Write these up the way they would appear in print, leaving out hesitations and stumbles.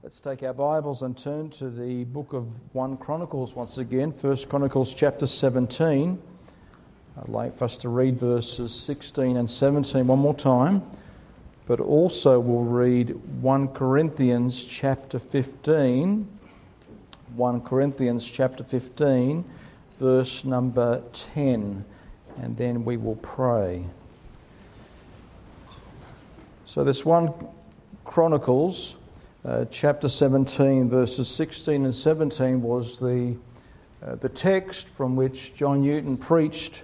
Let's take our Bibles and turn to the book of 1 Chronicles once again, 1 Chronicles chapter 17. I'd like for us to read verses 16 and 17 one more time, but also we'll read 1 Corinthians chapter 15, 1 Corinthians chapter 15, verse number 10, and then we will pray. So this 1 Chronicles chapter 17, verses 16 and 17 was the text from which John Newton preached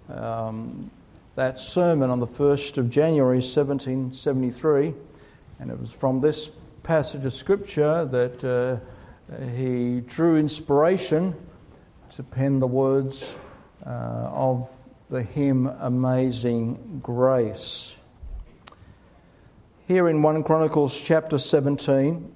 that sermon on the 1st of January 1773, and it was from this passage of Scripture that he drew inspiration to pen the words of the hymn Amazing Grace. Here in 1 Chronicles chapter 17,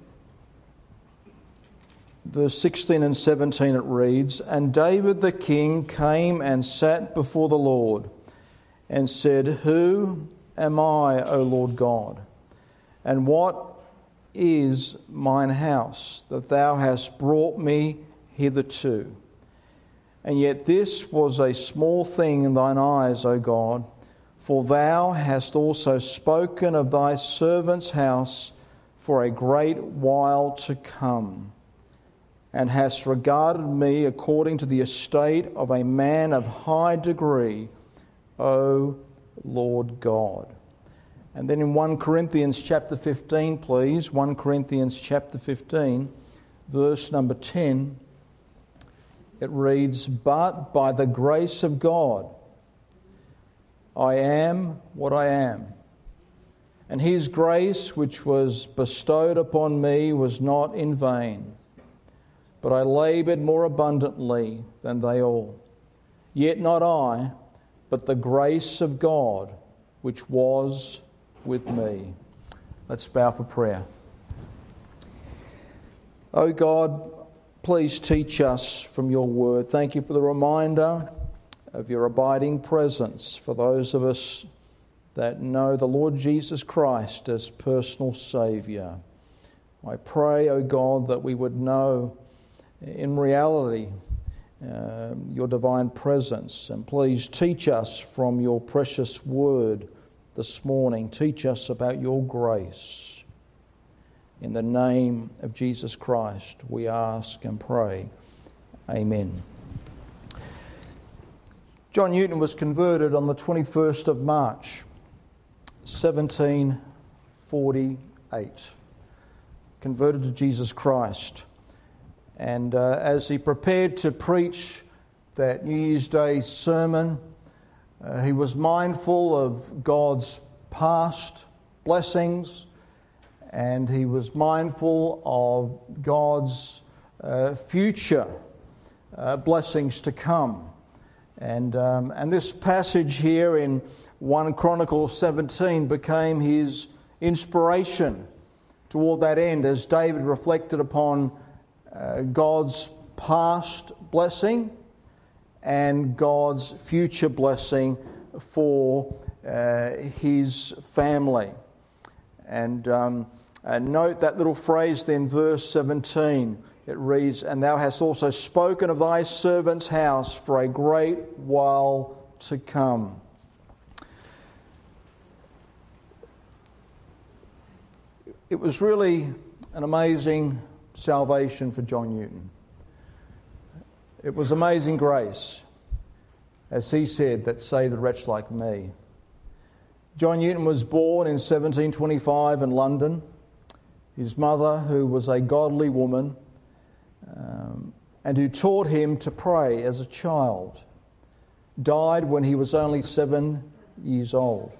verse 16 and 17 it reads, "And David the king came and sat before the Lord, and said, Who am I, O Lord God? And what is mine house, that thou hast brought me hitherto? And yet this was a small thing in thine eyes, O God, for thou hast also spoken of thy servant's house for a great while to come, and hast regarded me according to the estate of a man of high degree, O Lord God." And then in 1 Corinthians chapter 15, please, 1 Corinthians chapter 15, verse number 10, it reads, "But by the grace of God, I am what I am. And his grace which was bestowed upon me was not in vain, but I laboured more abundantly than they all. Yet not I, but the grace of God which was with me." Let's bow for prayer. Oh God, please teach us from your word. Thank you for the reminder of your abiding presence for those of us that know the Lord Jesus Christ as personal Saviour. I pray, O God, that we would know in reality your divine presence. And please teach us from your precious word this morning. Teach us about your grace. In the name of Jesus Christ, we ask and pray. Amen. John Newton was converted on the 21st of March, 1748. Converted to Jesus Christ. And as he prepared to preach that New Year's Day sermon, he was mindful of God's past blessings, and he was mindful of God's future blessings to come. And this passage here in 1 Chronicles 17 became his inspiration toward that end as David reflected upon God's past blessing and God's future blessing for his family. And note that little phrase then, verse 17. It reads, "And thou hast also spoken of thy servant's house for a great while to come." It was really an amazing salvation for John Newton. It was amazing grace, as he said, that saved a wretch like me. John Newton was born in 1725 in London. His mother, who was a godly woman, and who taught him to pray as a child, died when he was only 7 years old.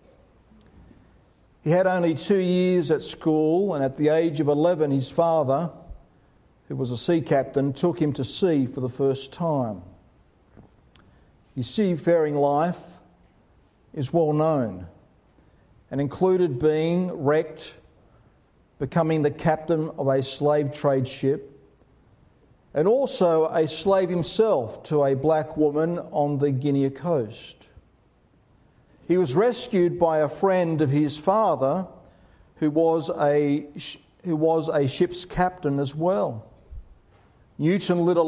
He had only 2 years at school, and at the age of 11, his father, who was a sea captain, took him to sea for the first time. His seafaring life is well known and included being wrecked, becoming the captain of a slave trade ship, and also a slave himself to a black woman on the Guinea coast. He was rescued by a friend of his father who was a who was a ship's captain as well. Newton lit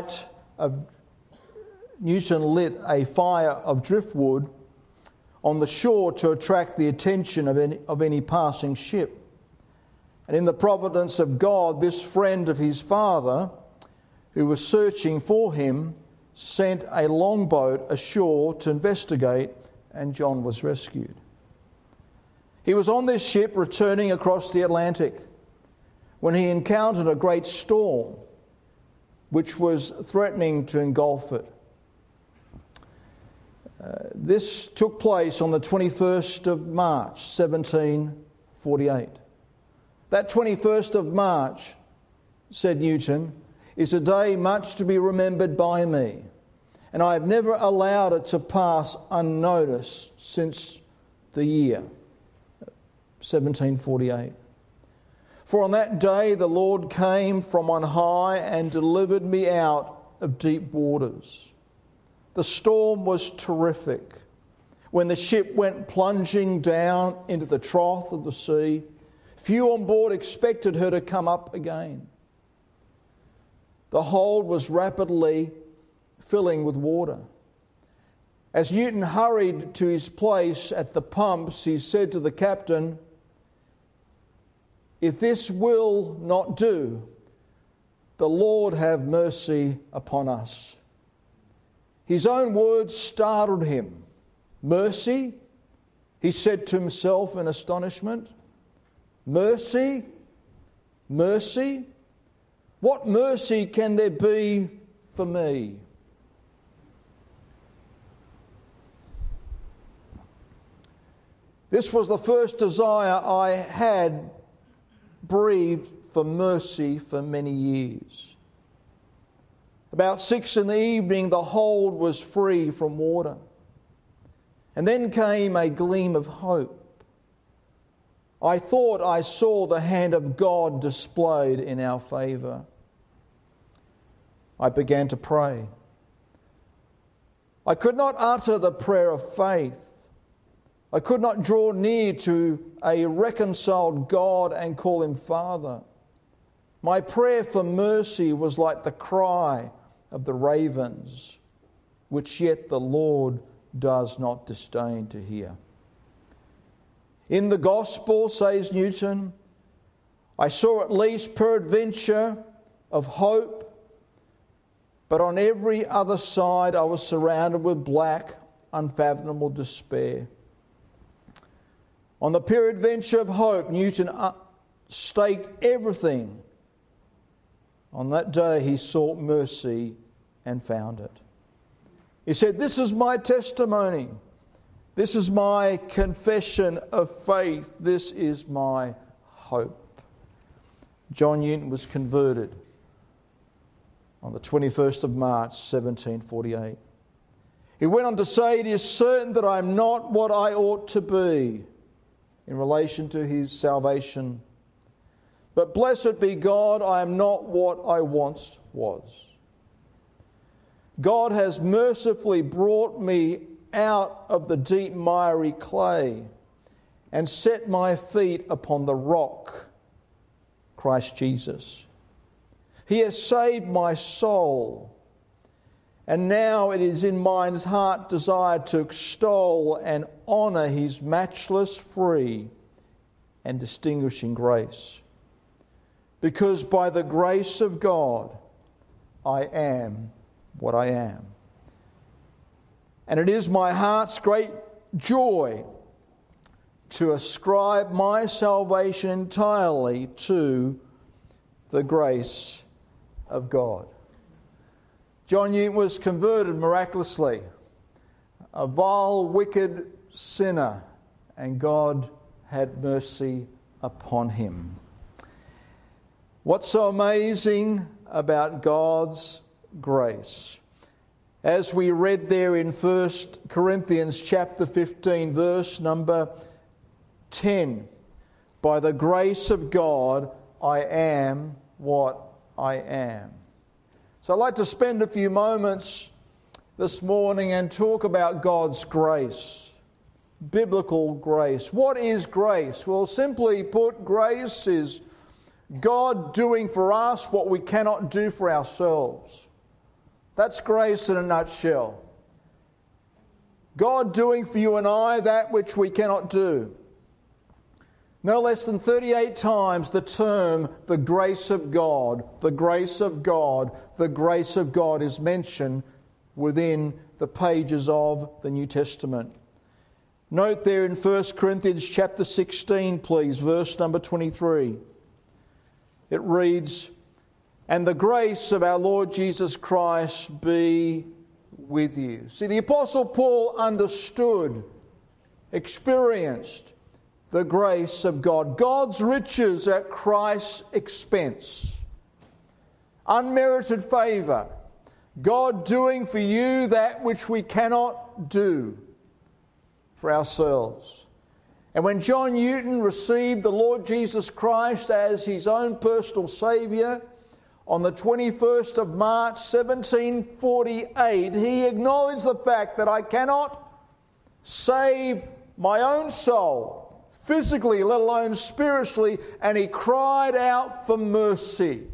a fire of driftwood on the shore to attract the attention of any passing ship. And in the providence of God, this friend of his father, who was searching for him, sent a longboat ashore to investigate, and John was rescued. He was on this ship returning across the Atlantic when he encountered a great storm which was threatening to engulf it. This took place on the 21st of March, 1748. That 21st of March, said Newton, is a day much to be remembered by me, and I have never allowed it to pass unnoticed since the year 1748. For on that day the Lord came from on high and delivered me out of deep waters. The storm was terrific. When the ship went plunging down into the trough of the sea, few on board expected her to come up again. The hold was rapidly filling with water. As Newton hurried to his place at the pumps, he said to the captain, "If this will not do, the Lord have mercy upon us." His own words startled him. "Mercy?" he said to himself in astonishment. "Mercy? Mercy? What mercy can there be for me?" This was the first desire I had breathed for mercy for many years. About 6 p.m, the hold was free from water. And then came a gleam of hope. I thought I saw the hand of God displayed in our favour. I began to pray. I could not utter the prayer of faith. I could not draw near to a reconciled God and call him Father. My prayer for mercy was like the cry of the ravens, which yet the Lord does not disdain to hear. In the gospel, says Newton, I saw at least peradventure of hope, but on every other side I was surrounded with black, unfathomable despair. On the peradventure of hope, Newton staked everything. On that day he sought mercy and found it. He said, "This is my testimony. This is my confession of faith. This is my hope." John Newton was converted on the 21st of March, 1748. He went on to say, "It is certain that I am not what I ought to be," in relation to his salvation. "But blessed be God, I am not what I once was. God has mercifully brought me out of the deep miry clay and set my feet upon the rock, Christ Jesus. He has saved my soul, and now it is in my heart desire to extol and honour his matchless, free and distinguishing grace. Because by the grace of God, I am what I am. And it is my heart's great joy to ascribe my salvation entirely to the grace of God." John Newton was converted miraculously, a vile, wicked sinner, and God had mercy upon him. What's so amazing about God's grace? As we read there in 1 Corinthians chapter 15, verse number 10, "By the grace of God, I am what I am." So I'd like to spend a few moments this morning and talk about God's grace, biblical grace. What is grace? Well, simply put, grace is God doing for us what we cannot do for ourselves. That's grace in a nutshell. God doing for you and I that which we cannot do. No less than 38 times the term, the grace of God, the grace of God, the grace of God is mentioned within the pages of the New Testament. Note there in 1 Corinthians chapter 16, please, verse number 23. It reads, "And the grace of our Lord Jesus Christ be with you." See, the Apostle Paul understood, experienced the grace of God. God's riches at Christ's expense. Unmerited favour. God doing for you that which we cannot do for ourselves. And when John Newton received the Lord Jesus Christ as his own personal Saviour on the 21st of March 1748, he acknowledged the fact that I cannot save my own soul, physically, let alone spiritually, and he cried out for mercy.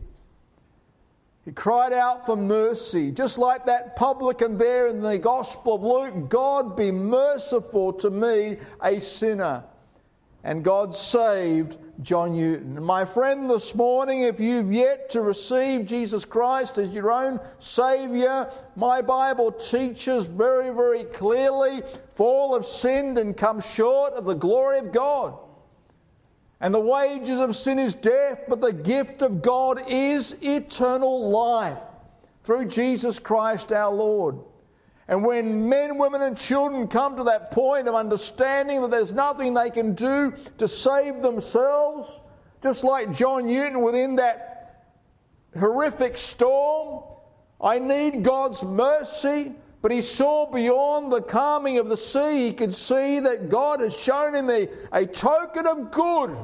He cried out for mercy. Just like that publican there in the Gospel of Luke, God be merciful to me, a sinner. And God saved John Newton. And my friend, this morning, if you've yet to receive Jesus Christ as your own Saviour, my Bible teaches very, very clearly, for all have sinned and come short of the glory of God. And the wages of sin is death, but the gift of God is eternal life through Jesus Christ our Lord. And when men, women and children come to that point of understanding that there's nothing they can do to save themselves, just like John Newton within that horrific storm, I need God's mercy. But he saw beyond the calming of the sea. He could see that God has shown him a token of good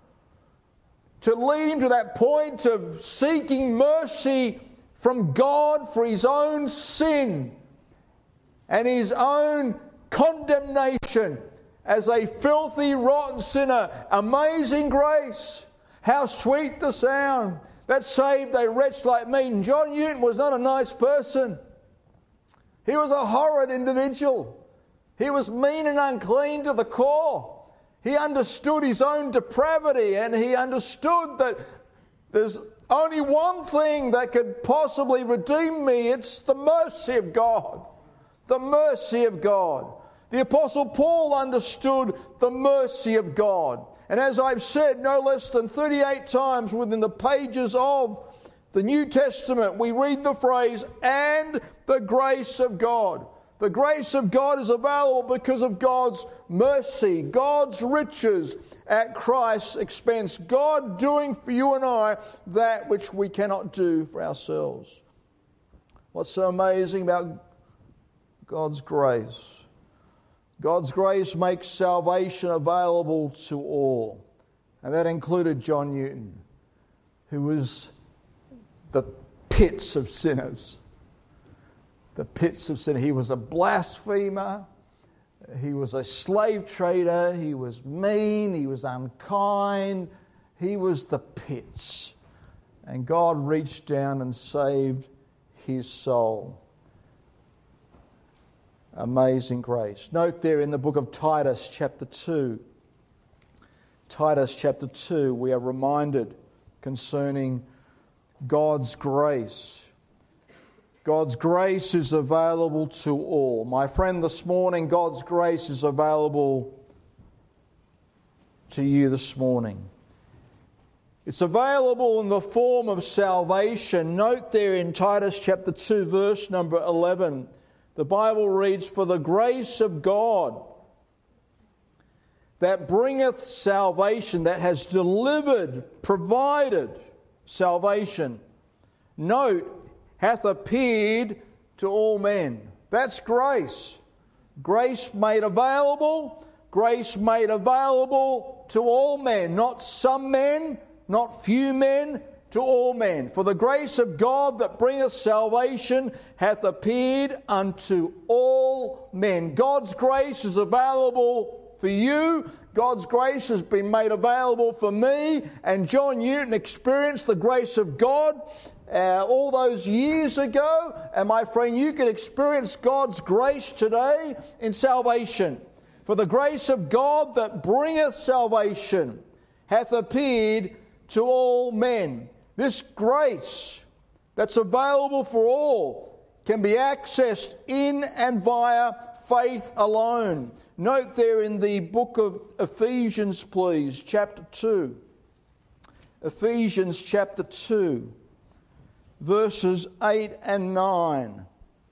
to lead him to that point of seeking mercy from God for his own sin and his own condemnation as a filthy, rotten sinner. Amazing grace. How sweet the sound that saved a wretch like me. And John Newton was not a nice person. He was a horrid individual. He was mean and unclean to the core. He understood his own depravity, and he understood that there's only one thing that could possibly redeem me. It's the mercy of God. The mercy of God. The Apostle Paul understood the mercy of God. And as I've said, no less than 38 times within the pages of the New Testament, we read the phrase, "and the grace of God." The grace of God is available because of God's mercy, God's riches at Christ's expense. God doing for you and I that which we cannot do for ourselves. What's so amazing about God's grace? God's grace makes salvation available to all. And that included John Newton, who was the pits of sinners. The pits of sin. He was a blasphemer. He was a slave trader. He was mean. He was unkind. He was the pits. And God reached down and saved his soul. Amazing grace. Note there in the book of Titus chapter 2. Titus chapter 2, we are reminded concerning God's grace. God's grace is available to all. My friend, this morning, God's grace is available to you this morning. It's available in the form of salvation. Note there in Titus chapter 2, verse number 11, the Bible reads, "For the grace of God that bringeth salvation," that has delivered, provided salvation. Note, "hath appeared to all men." That's grace. Grace made available. Grace made available to all men. Not some men, not few men, to all men. "For the grace of God that bringeth salvation hath appeared unto all men." God's grace is available for you. God's grace has been made available for me, and John Newton experienced the grace of God all those years ago. And my friend, you can experience God's grace today in salvation. For the grace of God that bringeth salvation hath appeared to all men. This grace that's available for all can be accessed in and via faith alone. Note there in the book of Ephesians, please, chapter 2. Ephesians chapter 2, verses 8 and 9.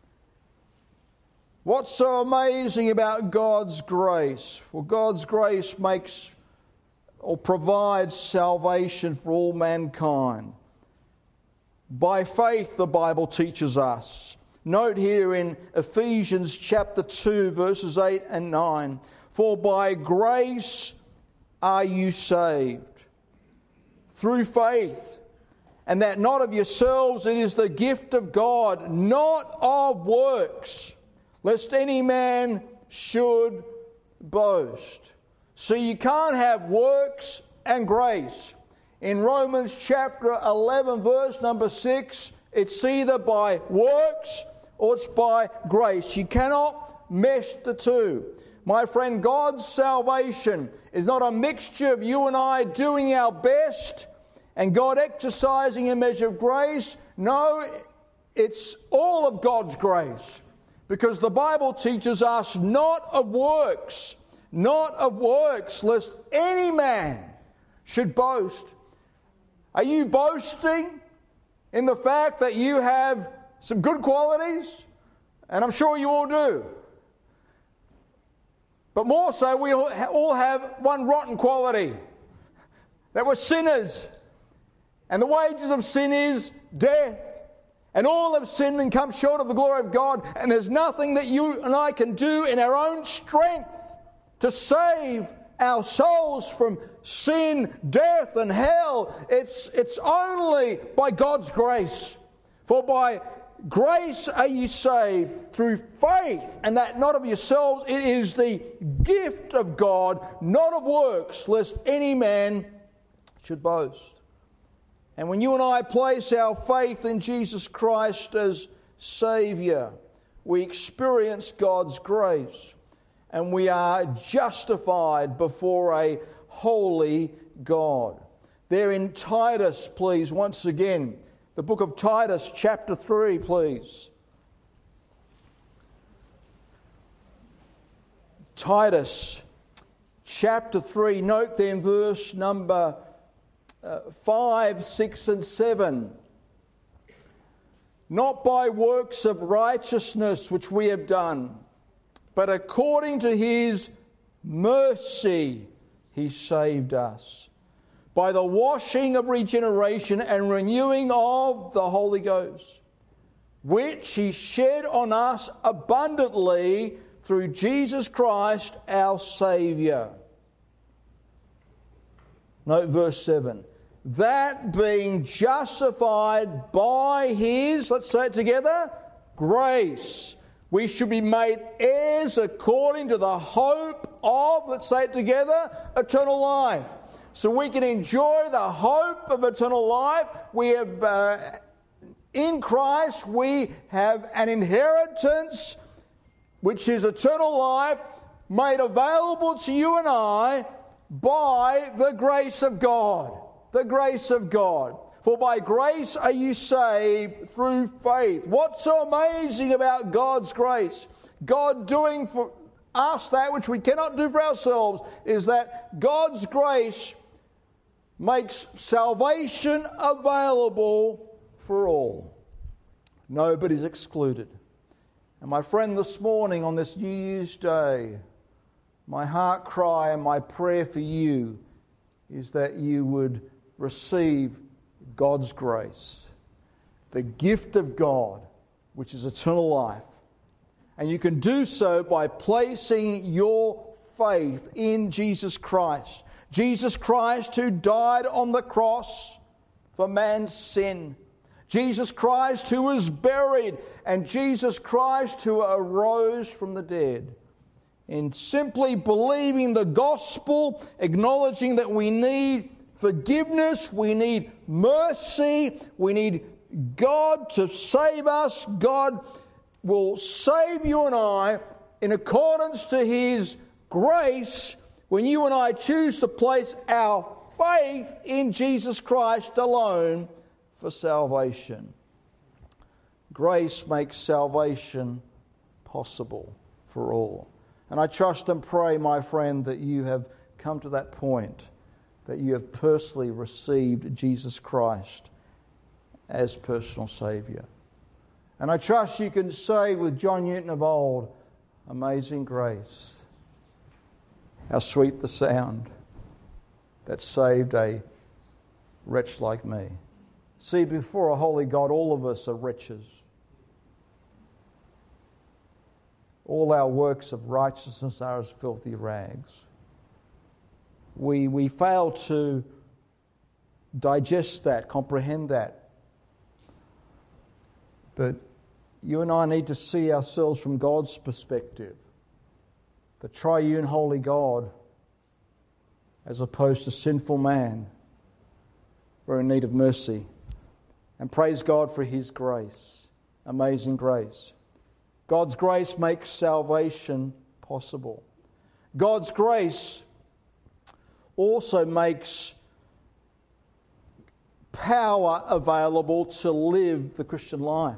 What's so amazing about God's grace? Well, God's grace makes or provides salvation for all mankind. By faith, the Bible teaches us. Note here in Ephesians chapter 2, verses 8 and 9. For by grace are you saved, through faith, and that not of yourselves, it is the gift of God, not of works, lest any man should boast. So you can't have works and grace. In Romans chapter 11, verse number 6, it's either by works or it's by grace. You cannot mesh the two. My friend, God's salvation is not a mixture of you and I doing our best and God exercising a measure of grace. No, it's all of God's grace. Because the Bible teaches us not of works, lest any man should boast. Are you boasting in the fact that you have some good qualities? And I'm sure you all do. But more so, we all have one rotten quality. That we're sinners. And the wages of sin is death. And all have sinned and come short of the glory of God. And there's nothing that you and I can do in our own strength to save our souls from sin, death, and hell. It's only by God's grace. For by grace are you saved through faith, and that not of yourselves. It is the gift of God, not of works, lest any man should boast. And when you and I place our faith in Jesus Christ as Saviour, we experience God's grace. And we are justified before a holy God. There in Titus, please, once again. The book of Titus, chapter 3, please. Titus, chapter 3. Note then verse number 5, 6 and 7. Not by works of righteousness which we have done, but according to His mercy He saved us, by the washing of regeneration and renewing of the Holy Ghost, which He shed on us abundantly through Jesus Christ our Saviour. Note verse 7. That being justified by His, let's say it together, grace, we should be made heirs according to the hope of, let's say it together, eternal life. So we can enjoy the hope of eternal life. We have, in Christ, we have an inheritance, which is eternal life, made available to you and I by the grace of God. The grace of God. For by grace are you saved through faith. What's so amazing about God's grace? God doing for us that which we cannot do for ourselves is that God's grace makes salvation available for all. Nobody's excluded. And my friend, this morning on this New Year's Day, my heart cry and my prayer for you is that you would receive God's grace, the gift of God, which is eternal life. And you can do so by placing your faith in Jesus Christ. Jesus Christ who died on the cross for man's sin. Jesus Christ who was buried, and Jesus Christ who arose from the dead. in simply believing the gospel, acknowledging that we need forgiveness, we need mercy, we need God to save us. God will save you and I in accordance to His grace when you and I choose to place our faith in Jesus Christ alone for salvation. Grace makes salvation possible for all. And I trust and pray, my friend, that you have come to that point, that you have personally received Jesus Christ as personal Saviour. And I trust you can say with John Newton of old, "Amazing grace, how sweet the sound that saved a wretch like me." See, before a holy God, all of us are wretches. All our works of righteousness are as filthy rags. We fail to digest that, comprehend that. But you and I need to see ourselves from God's perspective. The triune holy God, as opposed to sinful man. We're in need of mercy. And praise God for His grace. Amazing grace. God's grace makes salvation possible. God's grace also makes power available to live the Christian life.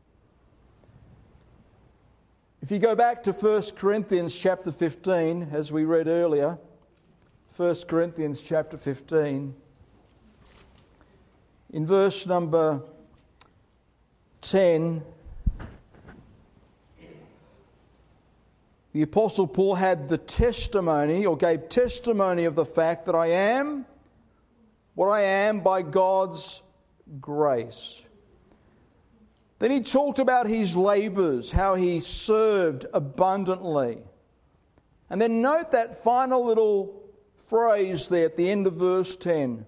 If you go back to 1 Corinthians chapter 15, as we read earlier, 1 Corinthians chapter 15, in verse number 10, the Apostle Paul had the testimony, or gave testimony of the fact that I am what I am by God's grace. Then he talked about his labours, how he served abundantly. And then note that final little phrase there at the end of verse 10.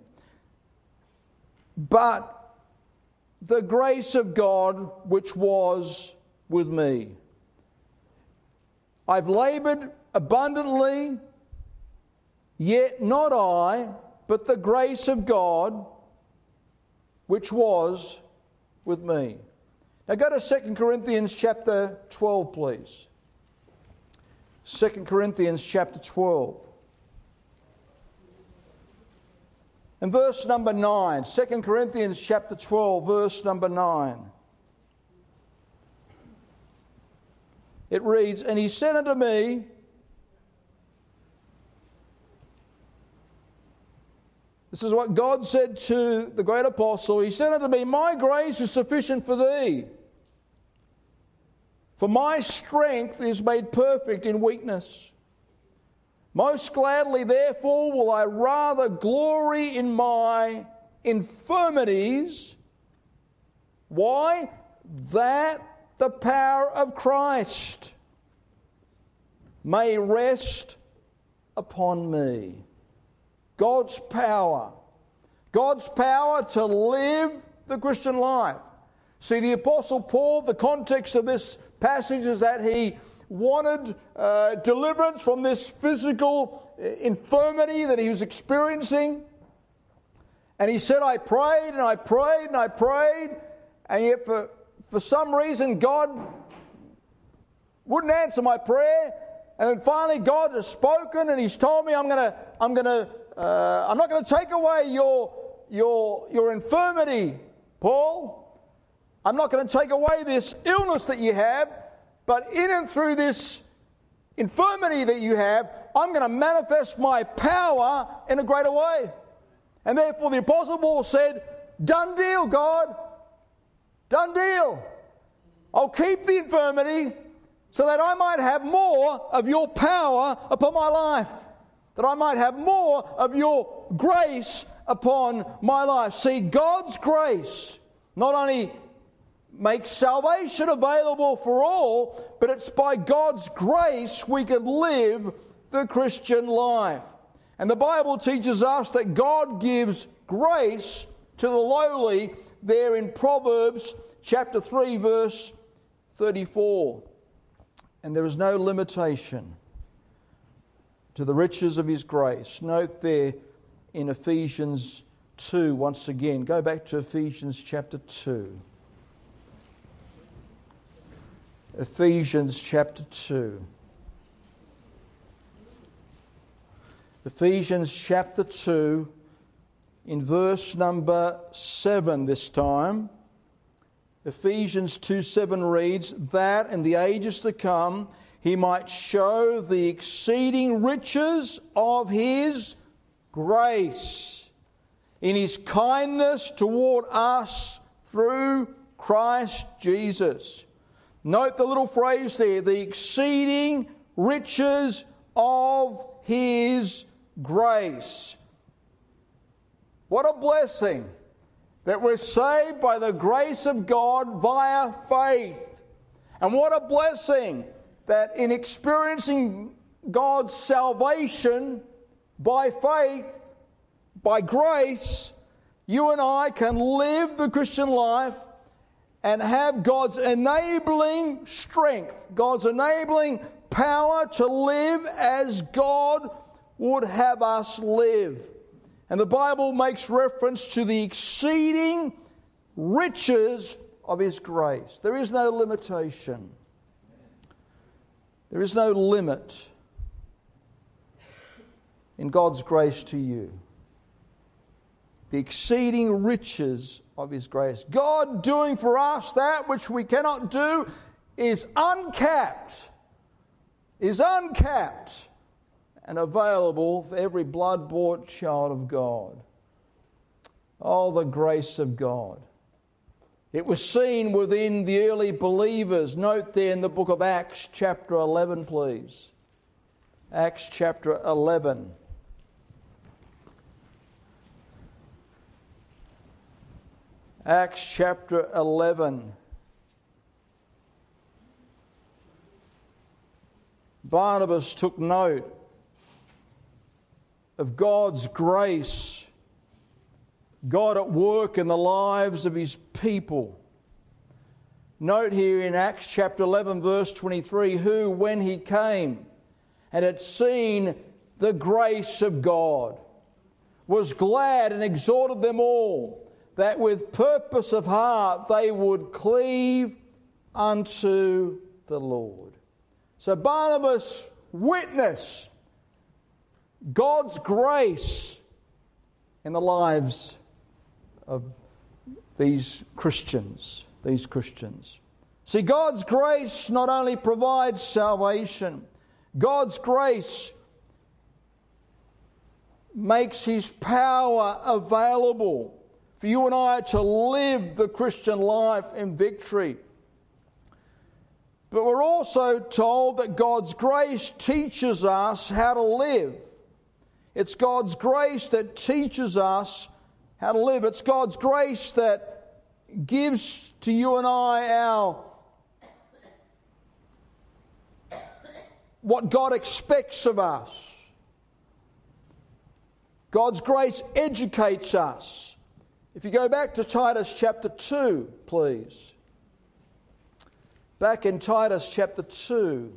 But the grace of God which was with me. I've laboured abundantly, yet not I, but the grace of God which was with me. Now go to 2 Corinthians chapter 12, please. 2 Corinthians chapter 12. And verse number 9. 2 Corinthians chapter 12, verse number 9. It reads, And he said unto me, this is what God said to the great apostle. He said unto me, My grace is sufficient for thee, for my strength is made perfect in weakness. Most gladly, therefore, will I rather glory in my infirmities. Why? That the power of Christ may rest upon me. God's power to live the Christian life. See, the Apostle Paul, the context of this passage is that he wanted deliverance from this physical infirmity that he was experiencing. And he said, I prayed and I prayed and I prayed, and yet for some reason God wouldn't answer my prayer. And then finally God has spoken and He's told me I'm not going to take away your infirmity, Paul. I'm not going to take away this illness that you have, but in and through this infirmity that you have, I'm going to manifest my power in a greater way. And therefore the Apostle Paul said, done deal, God. Done deal. I'll keep the infirmity so that I might have more of your power upon my life. That I might have more of your grace upon my life. See, God's grace not only makes salvation available for all, but it's by God's grace we can live the Christian life. And the Bible teaches us that God gives grace to the lowly there in Proverbs chapter 3 verse 34. And there is no limitation to the riches of his grace. Note there in Ephesians 2, once again. Go back to Ephesians chapter 2. Ephesians chapter 2. Ephesians chapter 2, in verse number 7 this time. Ephesians 2:7 reads, that in the ages to come he might show the exceeding riches of his grace in his kindness toward us through Christ Jesus. Note the little phrase there, the exceeding riches of his grace. What a blessing that we're saved by the grace of God via faith. And what a blessing that in experiencing God's salvation by faith, by grace, you and I can live the Christian life and have God's enabling strength, God's enabling power to live as God would have us live. And the Bible makes reference to the exceeding riches of his grace. There is no limitation. There is no limit in God's grace to you. The exceeding riches of his grace. God doing for us that which we cannot do is uncapped. And available for every blood-bought child of God. Oh, the grace of God. It was seen within the early believers. Note there in the book of Acts chapter 11, please. Acts chapter 11. Acts chapter 11. Barnabas took note of God's grace, God at work in the lives of his people. Note here in Acts chapter 11 verse 23, who when he came and had seen the grace of God, was glad and exhorted them all that with purpose of heart they would cleave unto the Lord. So Barnabas witnessed God's grace in the lives of these Christians. See, God's grace not only provides salvation, God's grace makes his power available for you and I to live the Christian life in victory. But we're also told that God's grace teaches us how to live. It's God's grace that teaches us how to live. It's God's grace that gives to you and I what God expects of us. God's grace educates us. If you go back to Titus chapter 2, please. Back in Titus chapter 2.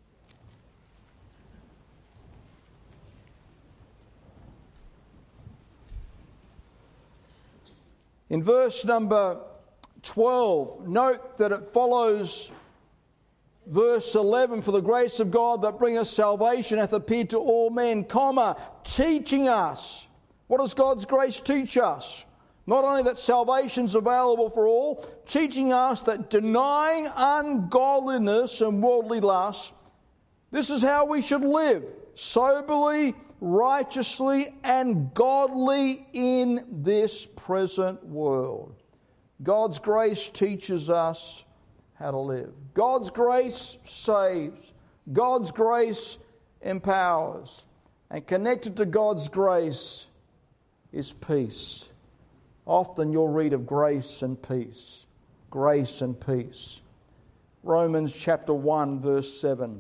In verse number 12, note that it follows verse 11, for the grace of God that bringeth salvation hath appeared to all men, teaching us. What does God's grace teach us? Not only that salvation's available for all, teaching us that denying ungodliness and worldly lust, this is how we should live, soberly, righteously, and godly in this present world. God's grace teaches us how to live. God's grace saves. God's grace empowers. And connected to God's grace is peace. Often you'll read of grace and peace. Grace and peace. Romans chapter 1 verse 7.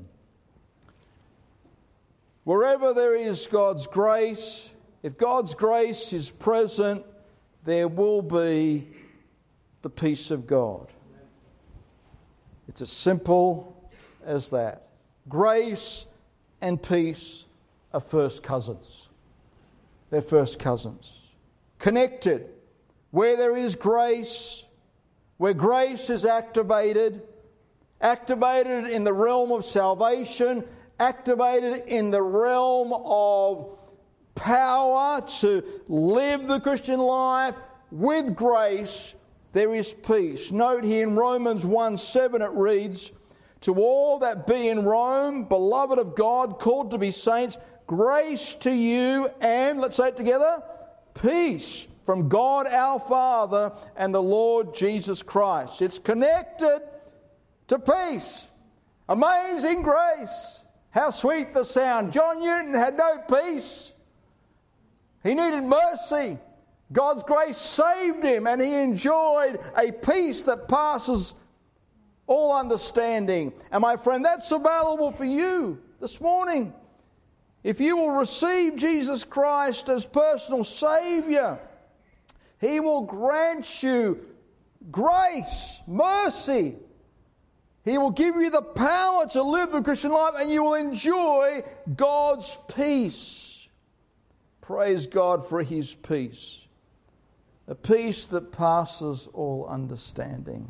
Wherever there is God's grace, if God's grace is present, there will be the peace of God. It's as simple as that. Grace and peace are first cousins. They're first cousins. Connected. Where there is grace, where grace is activated in the realm of salvation, activated in the realm of power to live the Christian life with grace, there is peace. Note here in Romans 1:7 it reads, "To all that be in Rome, beloved of God, called to be saints, grace to you and," let's say it together, "peace from God our Father and the Lord Jesus Christ." It's connected to peace. Amazing grace. How sweet the sound. John Newton had no peace. He needed mercy. God's grace saved him, and he enjoyed a peace that passes all understanding. And my friend, that's available for you this morning. If you will receive Jesus Christ as personal Saviour, He will grant you grace, mercy. He will give you the power to live the Christian life, and you will enjoy God's peace. Praise God for His peace. A peace that passes all understanding.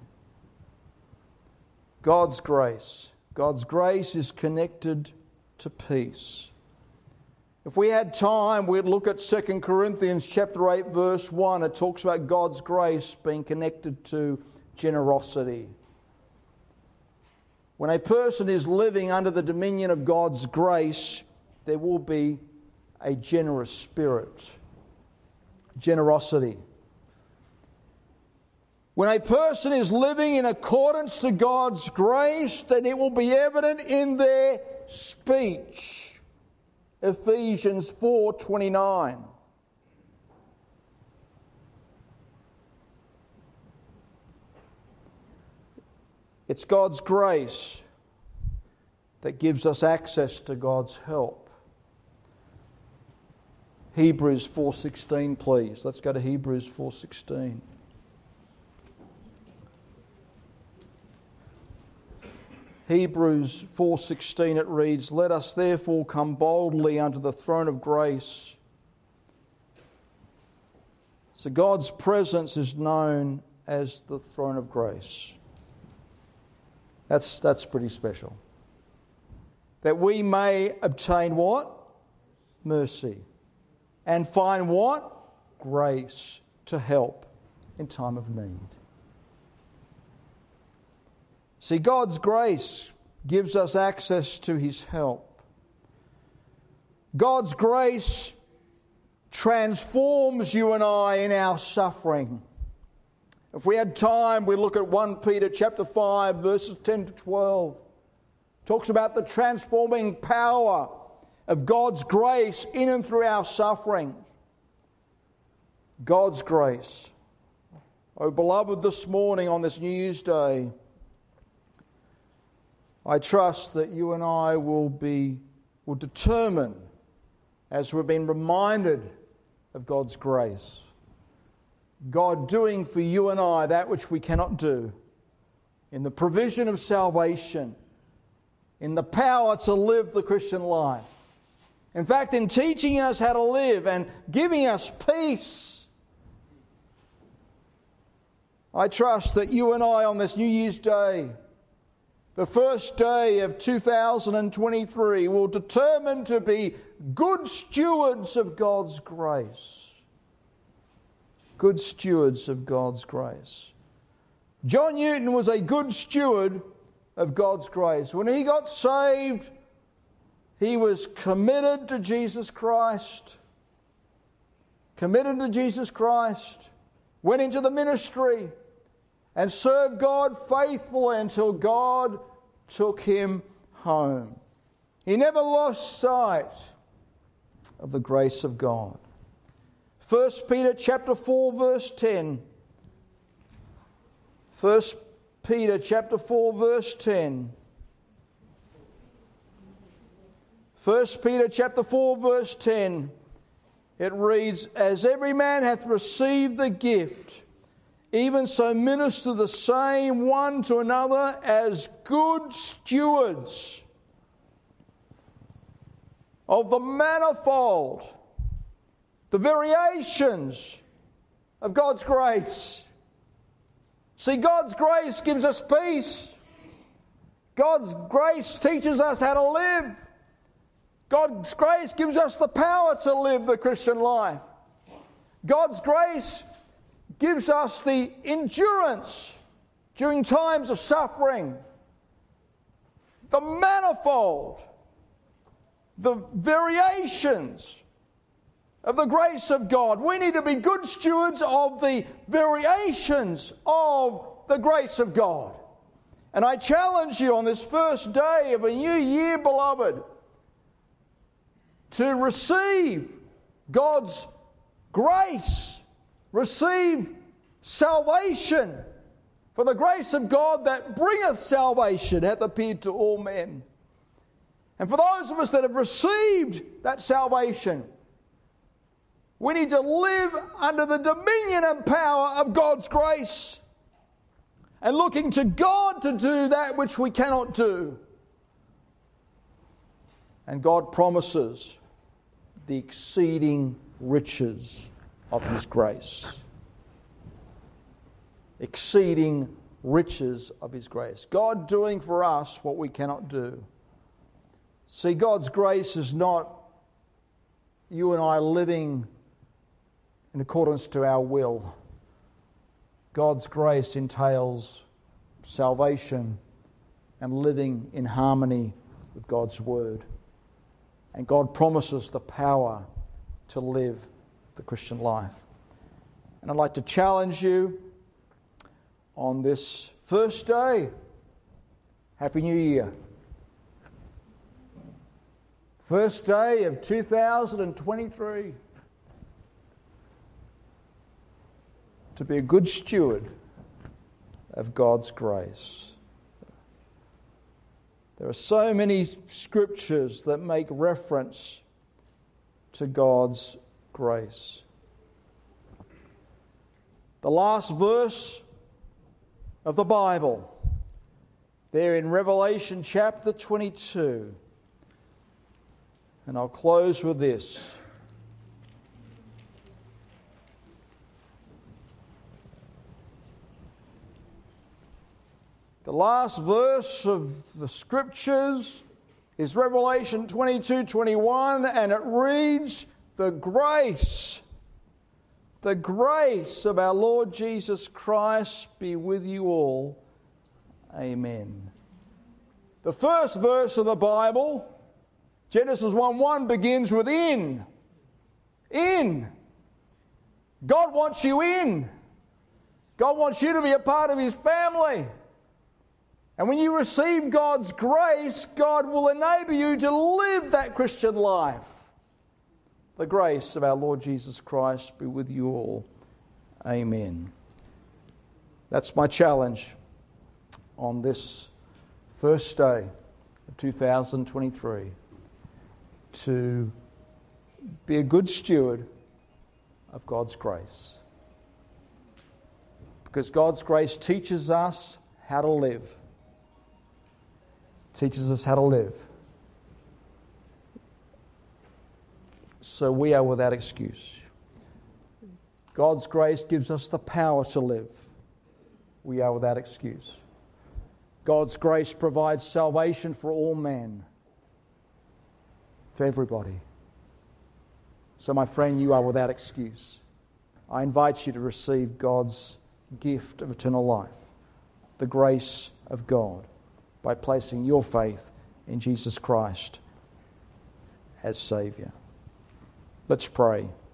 God's grace. God's grace is connected to peace. If we had time, we'd look at 2 Corinthians chapter 8, verse 1. It talks about God's grace being connected to generosity. When a person is living under the dominion of God's grace, there will be a generous spirit. Generosity. When a person is living in accordance to God's grace, then it will be evident in their speech. Ephesians 4:29. It's God's grace that gives us access to God's help. Hebrews 4:16, please. Let's go to Hebrews 4:16. Hebrews 4:16 it reads, "Let us therefore come boldly unto the throne of grace." So God's presence is known as the throne of grace. That's pretty special. That we may obtain what? Mercy. And find what? Grace to help in time of need. See, God's grace gives us access to His help. God's grace transforms you and I in our suffering. If we had time, we'd look at 1 Peter chapter 5, verses 10 to 12. It talks about the transforming power of God's grace in and through our suffering. God's grace. Oh, beloved, this morning on this New Year's Day, I trust that you and I will determine, as we've been reminded of God's grace, God doing for you and I that which we cannot do, in the provision of salvation, in the power to live the Christian life. In fact, in teaching us how to live and giving us peace. I trust that you and I on this New Year's Day, the first day of 2023, will determine to be good stewards of God's grace. Good stewards of God's grace. John Newton was a good steward of God's grace. When he got saved, he was committed to Jesus Christ. Committed to Jesus Christ. Went into the ministry and served God faithfully until God took him home. He never lost sight of the grace of God. 1 Peter chapter 4 verse 10. 1 Peter chapter 4 verse 10. 1 Peter chapter 4 verse 10. It reads, "As every man hath received the gift, even so minister the same one to another as good stewards of the manifold, the variations of God's grace. See, God's grace gives us peace. God's grace teaches us how to live. God's grace gives us the power to live the Christian life. God's grace gives us the endurance during times of suffering. The manifold, the variations of the grace of God. We need to be good stewards of the variations of the grace of God. And I challenge you on this first day of a new year, beloved, to receive God's grace, receive salvation. For the grace of God that bringeth salvation hath appeared to all men. And for those of us that have received that salvation, we need to live under the dominion and power of God's grace and looking to God to do that which we cannot do. And God promises the exceeding riches of His grace. Exceeding riches of His grace. God doing for us what we cannot do. See, God's grace is not you and I living in accordance to our will. God's grace entails salvation and living in harmony with God's Word. And God promises the power to live the Christian life. And I'd like to challenge you on this first day. Happy New Year. First day of 2023. To be a good steward of God's grace. There are so many scriptures that make reference to God's grace. The last verse of the Bible, there in Revelation chapter 22. And I'll close with this. The last verse of the Scriptures is Revelation 22:21, and it reads, the grace of our Lord Jesus Christ be with you all. Amen. The first verse of the Bible, Genesis 1:1, begins with in. In. God wants you in. God wants you to be a part of His family. And when you receive God's grace, God will enable you to live that Christian life. The grace of our Lord Jesus Christ be with you all. Amen. That's my challenge on this first day of 2023. To be a good steward of God's grace. Because God's grace teaches us how to live. Teaches us how to live. So we are without excuse. God's grace gives us the power to live. We are without excuse. God's grace provides salvation for all men. For everybody. So my friend, you are without excuse. I invite you to receive God's gift of eternal life, the grace of God, by placing your faith in Jesus Christ as Saviour. Let's pray.